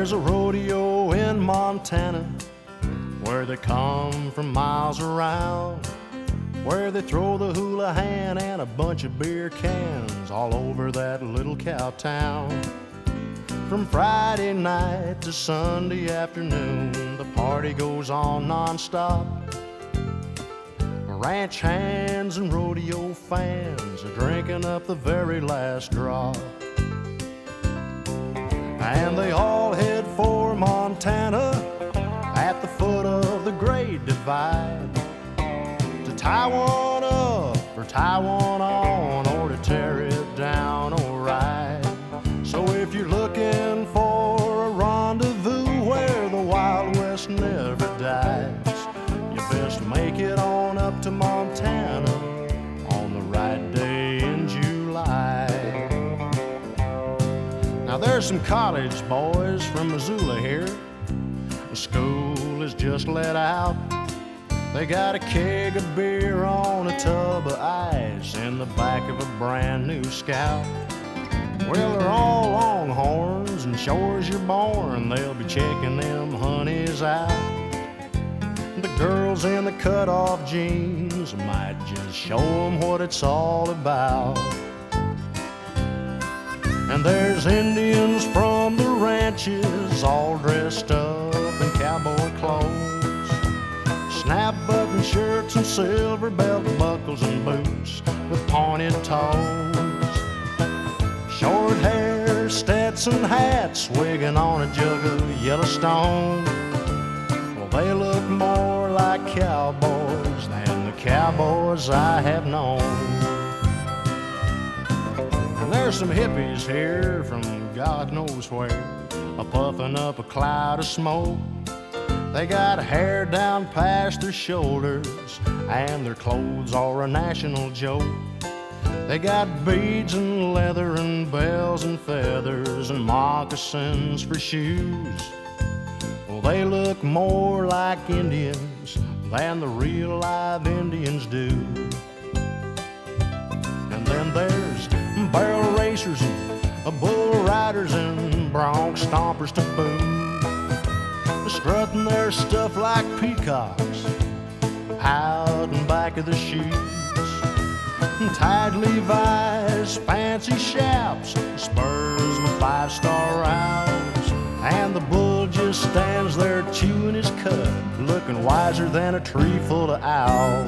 There's a rodeo in Montana where they come from miles around, where they throw the hula hand and a bunch of beer cans all over that little cow town. From Friday night to Sunday afternoon, the party goes on nonstop. Ranch hands and rodeo fans are drinking up the very last drop. And they all head for Montana at the foot of the Great Divide, to tie one up or tie one on, or to tear it down or ride. So if you're looking for a rendezvous where the Wild West never dies, you best make it on up to Montana on the right day in July. Now there's some college boys from Missoula here. The school is just let out. They got a keg of beer on a tub of ice in the back of a brand new Scout. Well, they're all Longhorns, and sure as you're born, they'll be checking them honeys out. The girls in the cut-off jeans might just show them what it's all about. And there's Indians from the ranches all dressed up in cowboy clothes, snap-button shirts and silver belt buckles and boots with pointed toes, short hair, Stetson hats, swigging on a jug of Yellowstone. Well, they look more like cowboys than the cowboys I have known. And there's some hippies here from God knows where, a-puffing up a cloud of smoke. They got hair down past their shoulders, and their clothes are a national joke. They got beads and leather and bells and feathers and moccasins for shoes. Well, they look more like Indians than the real live Indians do. And then there's barrel racers and bull riders and bronc stompers to boot, strutting their stuff like peacocks out in back of the chutes. Tied Levi's, fancy chaps, spurs with five-star rounds, and the bull just stands there chewing his cud, looking wiser than a tree full of owls.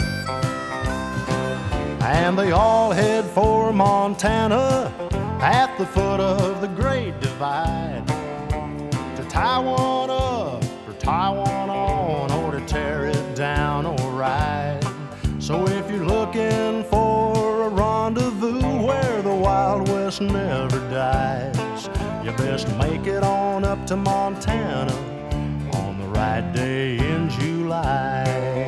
And they all head for Montana at the foot of the Great Divide, to tie one up or tie one on, or to tear it down or ride. So if you're looking for a rendezvous where the Wild West never dies, you best make it on up to Montana on the right day in July.